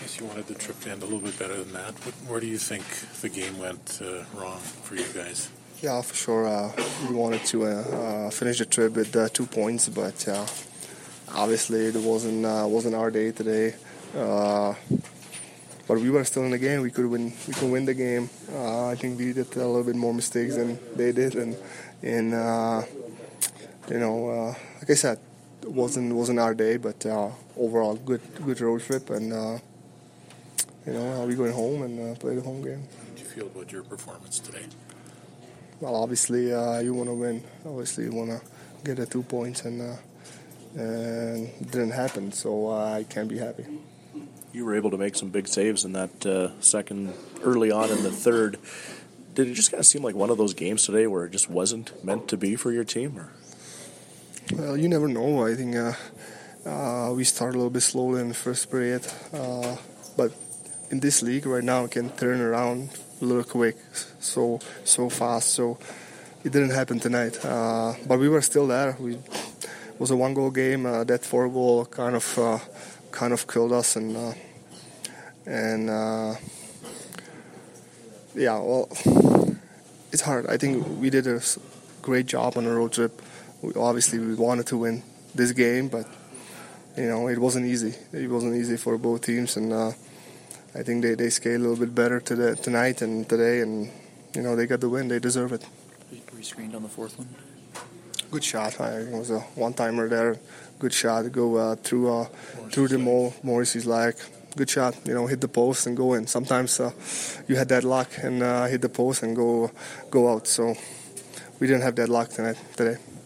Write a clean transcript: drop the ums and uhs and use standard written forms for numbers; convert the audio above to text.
guess you wanted the trip to end a little bit better than that. Where do you think the game went wrong for you guys? Yeah, for sure. We wanted to finish the trip with 2 points, but obviously it wasn't our day today. But we were still in the game. We could win the game. I think we did a little bit more mistakes than they did, and like I said, it wasn't our day. But overall, good road trip, and we're going home and play the home game. How did you feel about your performance today? Well, obviously you want to win. Obviously you want to get the 2 points, and it didn't happen. So I can't be happy. You were able to make some big saves in that second, early on in the third. Did it just kind of seem like one of those games today where it just wasn't meant to be for your team? Or? Well, you never know. I think we started a little bit slowly in the first period, but in this league right now, it can turn around a little quick, so fast. So it didn't happen tonight, but we were still there. It was a 1-goal game. That 4-goal kind of killed us, and yeah, well, it's hard. I think we did a great job on the road trip. We wanted to win this game, but it wasn't easy. It wasn't easy for both teams, and I think they skated a little bit better tonight and today, and they got the win. They deserve it. Were you screened on the fourth one? Good shot. It was a one-timer there. Good shot to go through the Morrissey's leg. Good shot. Hit the post and go in. Sometimes you had that luck and hit the post and go out. So we didn't have that luck today.